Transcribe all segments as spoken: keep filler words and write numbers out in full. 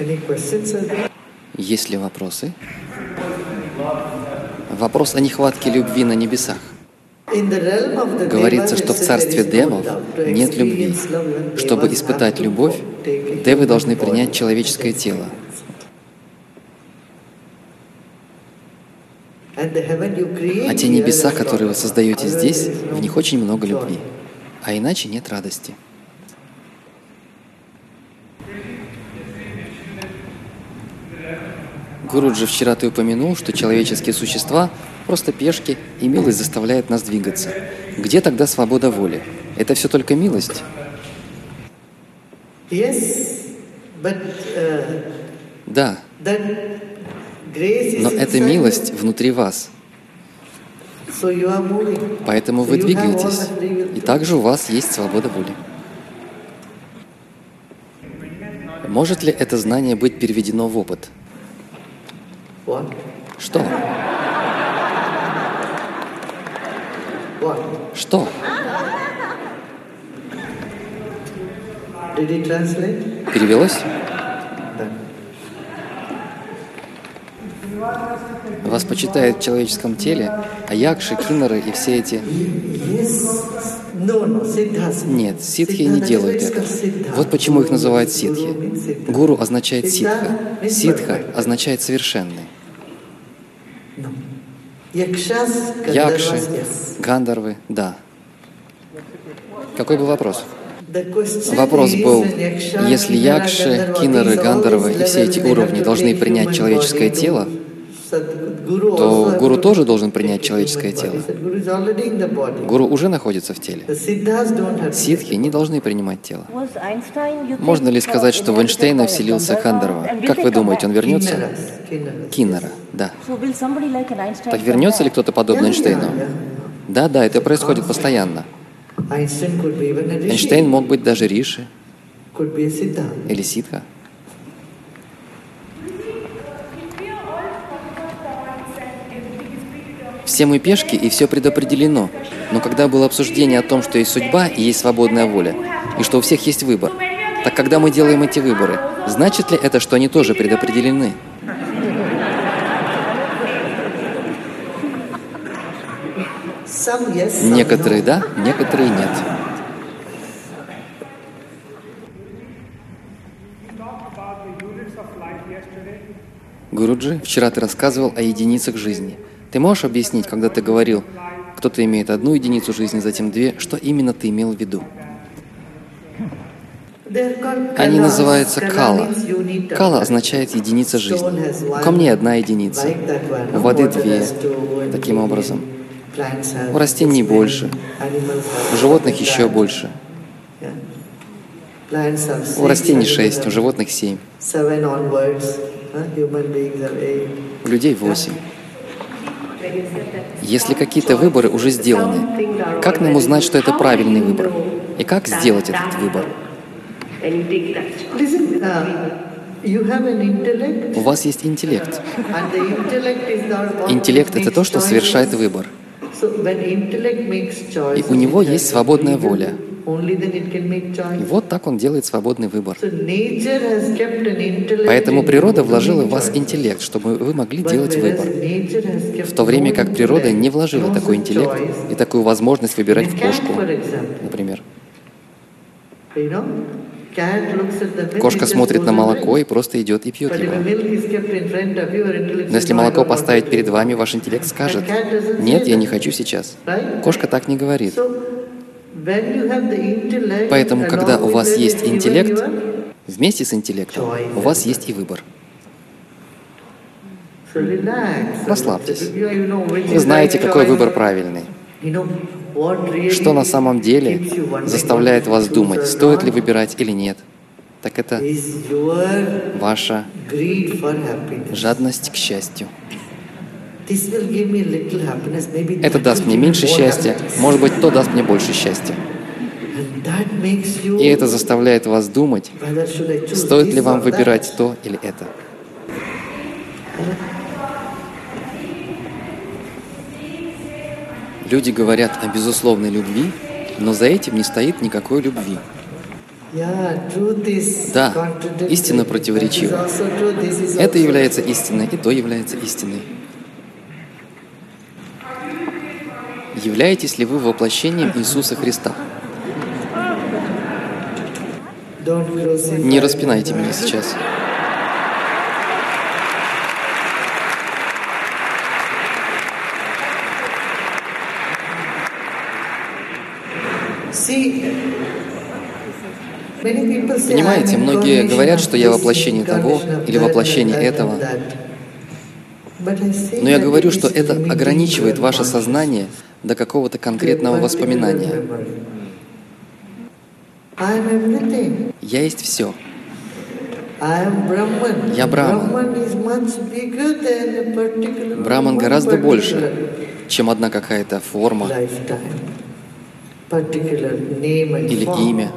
Есть ли вопросы? Вопрос о нехватке любви на небесах. Говорится, что в царстве демов нет любви. Чтобы испытать любовь, девы должны принять человеческое тело. А те небеса, которые вы создаете здесь, в них очень много любви. А иначе нет радости. Гуруджи, вчера ты упомянул, что человеческие существа просто пешки, и милость заставляет нас двигаться. Где тогда свобода воли? Это все только милость? Да. Но эта милость внутри вас. Поэтому вы двигаетесь. И также у вас есть свобода воли. Может ли это знание быть переведено в опыт? Что? Что? Перевелось? Вас почитают в человеческом теле, а якши, киннары и все эти... Нет, ситхи не делают это. Вот почему их называют ситхи. Гуру означает ситха. Ситха означает совершенный. Якши, гандharвы, да. Какой был вопрос? Вопрос был, если якши, киннары, гандharвы и все эти уровни должны принять человеческое тело, то гуру тоже должен принять человеческое тело. Гуру уже находится в теле. Ситхи не должны принимать тело. Можно ли сказать, что в Эйнштейна вселился Гандхарва? Как вы думаете, он вернется? Киннара, да. Так вернется ли кто-то подобный Эйнштейну? Да, да, это происходит постоянно. Эйнштейн мог быть даже Риши или Ситха. Все мы пешки, и все предопределено. Но когда было обсуждение о том, что есть судьба и есть свободная воля, и что у всех есть выбор, так когда мы делаем эти выборы, значит ли это, что они тоже предопределены? Некоторые да, некоторые нет. Гуруджи, вчера ты рассказывал о единицах жизни. Ты можешь объяснить, когда ты говорил, кто-то имеет одну единицу жизни, затем две, что именно ты имел в виду? Они называются кала. Кала означает единица жизни. У камней одна единица, у воды две, таким образом. У растений больше, у животных еще больше. У растений шесть, у животных семь. У людей восемь. Если какие-то выборы уже сделаны, как нам узнать, что это правильный выбор? И как сделать этот выбор? У вас есть интеллект. Интеллект — это то, что совершает выбор. И у него есть свободная воля. И вот так он делает свободный выбор. Поэтому природа вложила в вас интеллект, чтобы вы могли делать выбор. В то время как природа не вложила такой интеллект и такую возможность выбирать в кошку, например. Кошка смотрит на молоко и просто идет и пьет его. Но если молоко поставить перед вами, ваш интеллект скажет: «Нет, я не хочу сейчас». Кошка так не говорит. Поэтому, когда у вас есть интеллект, вместе с интеллектом у вас есть и выбор. Расслабьтесь. Вы знаете, какой выбор правильный. Что на самом деле заставляет вас думать, стоит ли выбирать или нет? Так это ваша жадность к счастью. Это даст мне меньше счастья, может быть, то даст мне больше счастья. И это заставляет вас думать, стоит ли вам выбирать то или это. Люди говорят о безусловной любви, но за этим не стоит никакой любви. Да, истина противоречива. Это является истиной, и то является истиной. Являетесь ли вы воплощением Иисуса Христа? Не распинайте меня сейчас. Понимаете, многие говорят, что я воплощение того или воплощение этого. Но я говорю, что это ограничивает ваше сознание до какого-то конкретного воспоминания. Я есть все. Я Браман. Браман гораздо больше, чем одна какая-то форма или имя.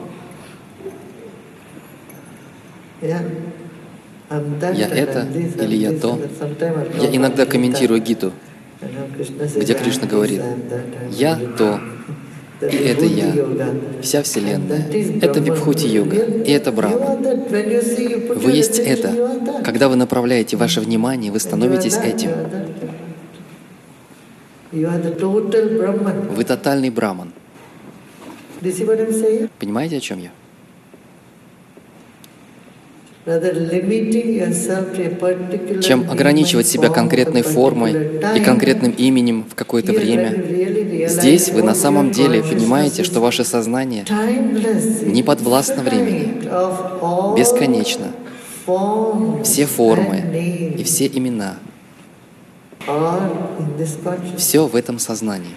Я это или я то. Я иногда комментирую Гиту, где Кришна говорит: «Я то, и это я, вся Вселенная. Это Вибхути-йога, и это Брахма». Вы есть это. Когда вы направляете ваше внимание, вы становитесь этим. Вы тотальный Браман. Понимаете, о чем я? Чем ограничивать себя конкретной формой и конкретным именем в какое-то время, здесь вы на самом деле понимаете, что ваше сознание не подвластно времени, бесконечно. Все формы и все имена, все в этом сознании.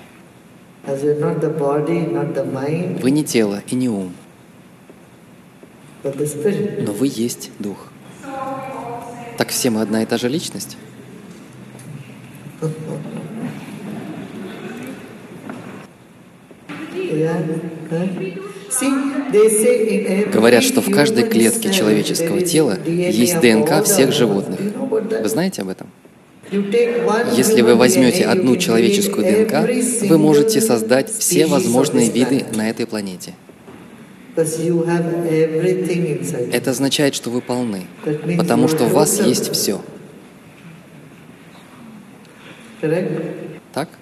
Вы не тело и не ум, но вы есть Дух. Так все мы одна и та же личность? Говорят, что в каждой клетке человеческого тела есть ДНК всех животных. Вы знаете об этом? Если вы возьмете одну человеческую ДНК, вы можете создать все возможные виды на этой планете. Это означает, что вы полны, потому что у вас есть все. Так?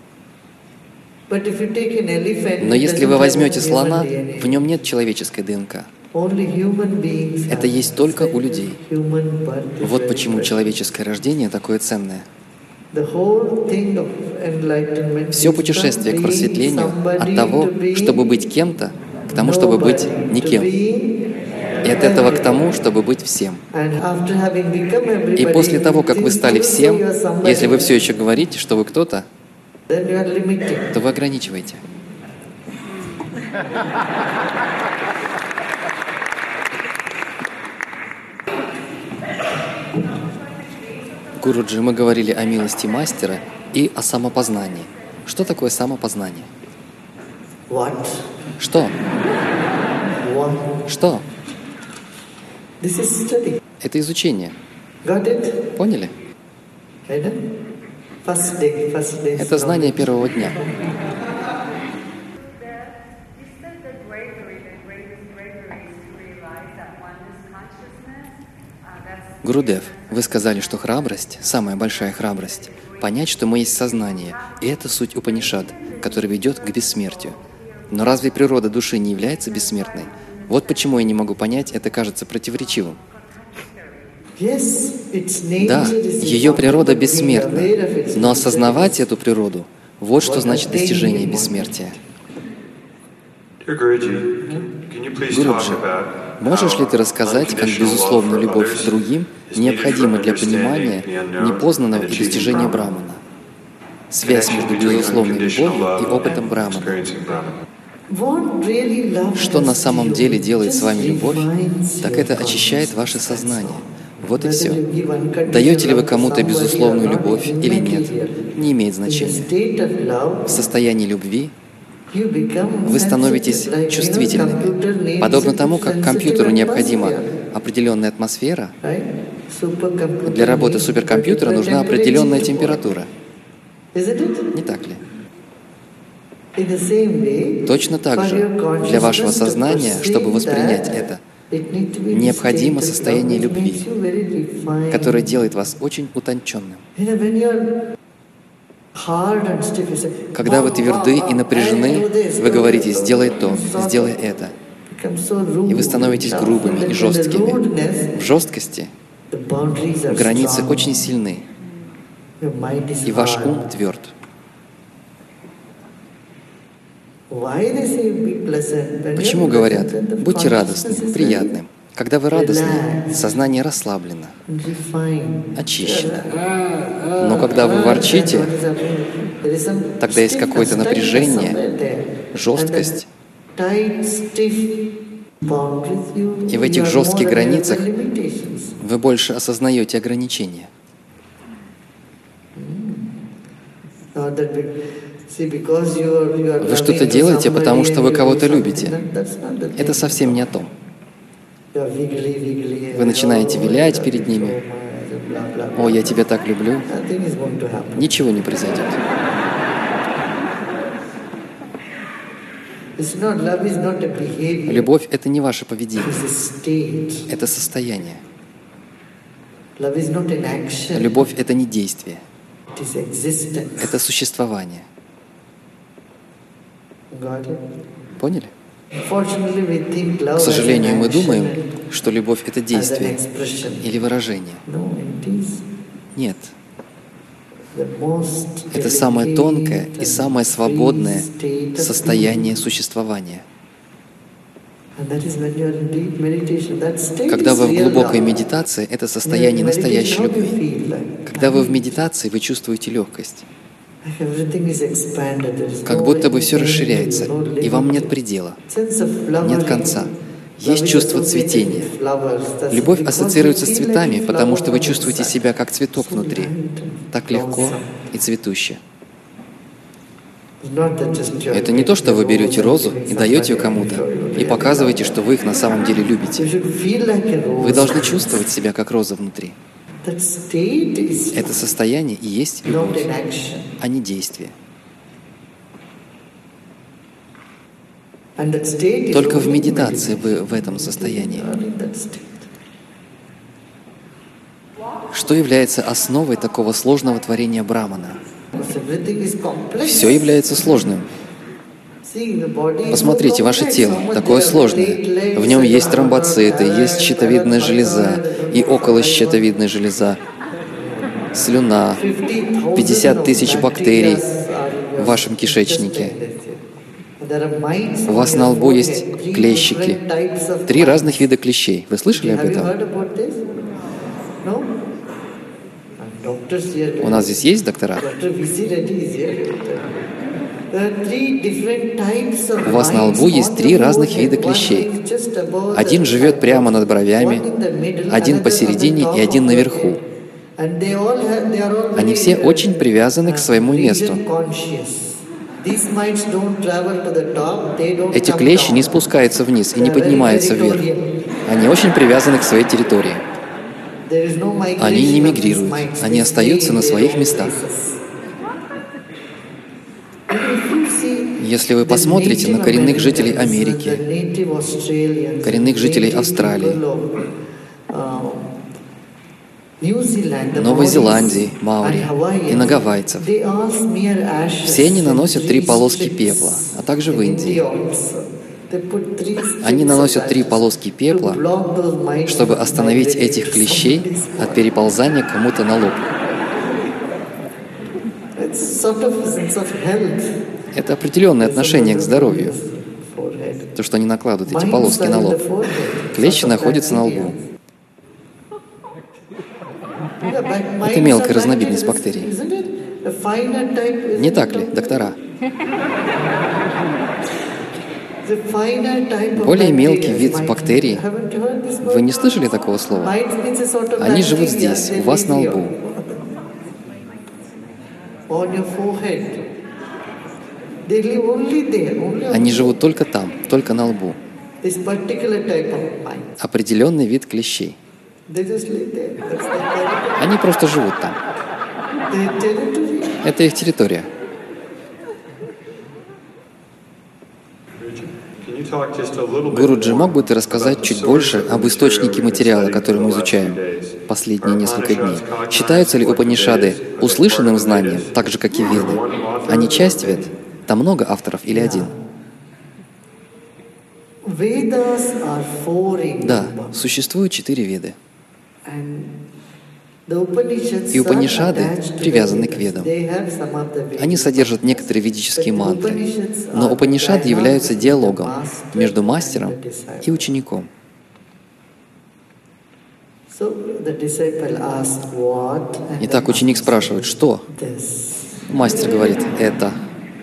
Но если вы возьмете слона, в нем нет человеческой ДНК. Это есть только у людей. Вот почему человеческое рождение такое ценное. Все путешествие к просветлению от того, чтобы быть кем-то, к тому, чтобы быть никем. И от этого к тому, чтобы быть всем. И после того, как вы стали всем, если вы все еще говорите, что вы кто-то, то вы ограничиваете. Гуруджи, мы говорили о милости мастера и о самопознании. Что такое самопознание? What? Что? What? Что? This is study. Это изучение. Got it? Поняли? First day, first day. Это знание первого дня. Гурудев, вы сказали, что храбрость, самая большая храбрость, понять, что мы есть сознание, и это суть Упанишад, который ведет к бессмертию. Но разве природа души не является бессмертной? Вот почему я не могу понять, это кажется противоречивым. Да, ее природа бессмертна, но осознавать эту природу — вот что значит достижение бессмертия. Гуруджи, можешь ли ты рассказать, как безусловная любовь к другим необходима для понимания непознанного и достижения Брамана? Связь между безусловной любовью и опытом Брамана. Что на самом деле делает с вами любовь, так это очищает ваше сознание. Вот и все. Даете ли вы кому-то безусловную любовь или нет, не имеет значения. В состоянии любви вы становитесь чувствительными. Подобно тому, как компьютеру необходима определенная атмосфера, для работы суперкомпьютера нужна определенная температура. Не так ли? Точно так же для вашего сознания, чтобы воспринять это, необходимо состояние любви, которое делает вас очень утонченным. Когда вы тверды и напряжены, вы говорите «сделай то, сделай это». И вы становитесь грубыми и жесткими. В жесткости границы очень сильны, и ваш ум тверд. Почему говорят «будьте радостным, приятным»? Когда вы радостны, сознание расслаблено, очищено. Но когда вы ворчите, тогда есть какое-то напряжение, жесткость. И в этих жестких границах вы больше осознаете ограничения. Вы что-то делаете, потому что вы кого-то любите. Это совсем не о том. Вы начинаете вилять перед ними. «О, я тебя так люблю». Ничего не произойдет. Любовь — это не ваше поведение. Это состояние. Любовь — это не действие. Это существование. Поняли? К сожалению, мы думаем, что любовь — это действие или выражение. Нет. Это самое тонкое и самое свободное состояние существования. Когда вы в глубокой медитации, это состояние настоящей любви. Когда вы в медитации, вы чувствуете легкость. Как будто бы все расширяется, и вам нет предела, нет конца. Есть чувство цветения. Любовь ассоциируется с цветами, потому что вы чувствуете себя как цветок внутри. Так легко и цветуще. Это не то, что вы берете розу и даете ее кому-то, и показываете, что вы их на самом деле любите. Вы должны чувствовать себя как роза внутри. Это состояние и есть любовь, а не действие. Только в медитации вы в этом состоянии. Что является основой такого сложного творения Брамана? Все является сложным. Посмотрите, ваше тело такое сложное. В нем есть тромбоциты, есть щитовидная железа и околощитовидная железа, слюна, пятьдесят тысяч бактерий в вашем кишечнике. У вас на лбу есть клещики. Три разных вида клещей. Вы слышали об этом? У нас здесь есть доктора? У вас на лбу есть три разных вида клещей. Один живет прямо над бровями, один посередине и один наверху. Они все очень привязаны к своему месту. Эти клещи не спускаются вниз и не поднимаются вверх. Они очень привязаны к своей территории. Они не мигрируют, они остаются на своих местах. Если вы посмотрите на коренных жителей Америки, коренных жителей Австралии, Новой Зеландии, маори и на гавайцев, все они наносят три полоски пепла, а также в Индии. Они наносят три полоски пепла, чтобы остановить этих клещей от переползания кому-то на лоб. Это определенное отношение к здоровью. То, что они накладывают эти полоски на лоб. Клещи находятся на лбу. Это мелкая разновидность бактерий. Не так ли, доктора? Более мелкий вид бактерий. Вы не слышали такого слова? Они живут здесь, у вас на лбу. Они живут только там, только на лбу. Определенный вид клещей. Они просто живут там. Это их территория. Гуруджи, мог бы ты рассказать чуть больше об источнике материала, который мы изучаем последние несколько дней? Считаются ли Упанишады услышанным знанием, так же, как и Веды? Они часть Вед? Там много авторов или один? Да, существует четыре Веды. И Упанишады привязаны к Ведам. Они содержат некоторые ведические мантры, но Упанишады являются диалогом между мастером и учеником. Итак, ученик спрашивает, что? Мастер говорит, это.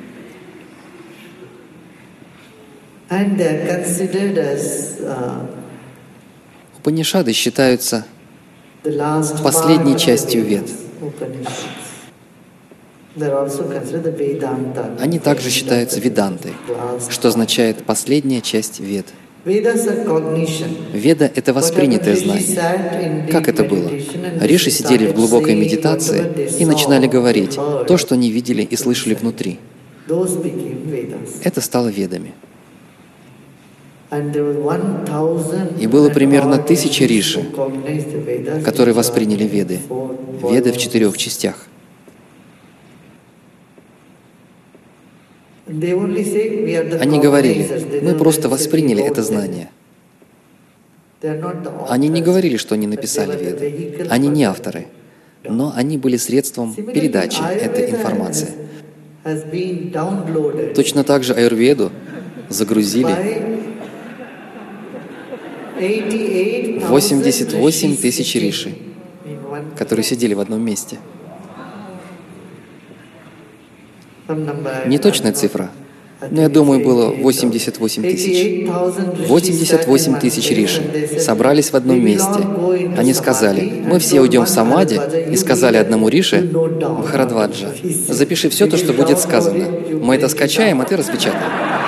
Упанишады считаются последней частью Вед. Они также считаются Ведантой, что означает «последняя часть Вед». Веда — это воспринятое знание. Как это было? Риши сидели в глубокой медитации и начинали говорить то, что они видели и слышали внутри. Это стало Ведами. И было примерно тысяча риши, которые восприняли Веды. Веды в четырех частях. Они говорили, мы просто восприняли это знание. Они не говорили, что они написали Веды. Они не авторы. Но они были средством передачи этой информации. Точно так же аюрведу загрузили восемьдесят восемь тысяч риши, которые сидели в одном месте. Не точная цифра, но я думаю, было восемьдесят восемь тысяч. восемьдесят восемь тысяч риши собрались в одном месте. Они сказали, мы все уйдем в самадхи, и сказали одному риши, Бхарадваджа, запиши все то, что будет сказано. Мы это скачаем, а ты распечатай.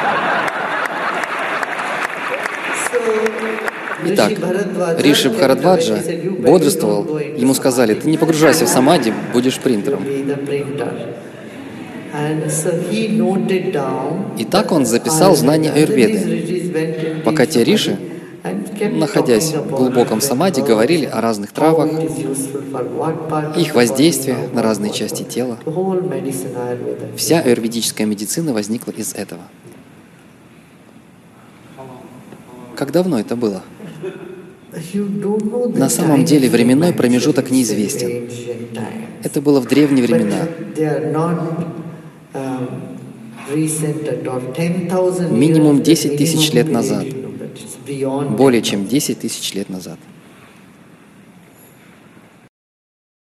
Итак, Риши Бхарадваджа бодрствовал, ему сказали, ты не погружайся в самадхи, будешь принтером. И так он записал знания аюрведы, пока те риши, находясь в глубоком самадхи, говорили о разных травах, их воздействие на разные части тела. Вся аюрведическая медицина возникла из этого. Как давно это было? На самом деле временной промежуток неизвестен. Это было в древние времена. Минимум десять тысяч лет назад. Более чем десять тысяч лет назад.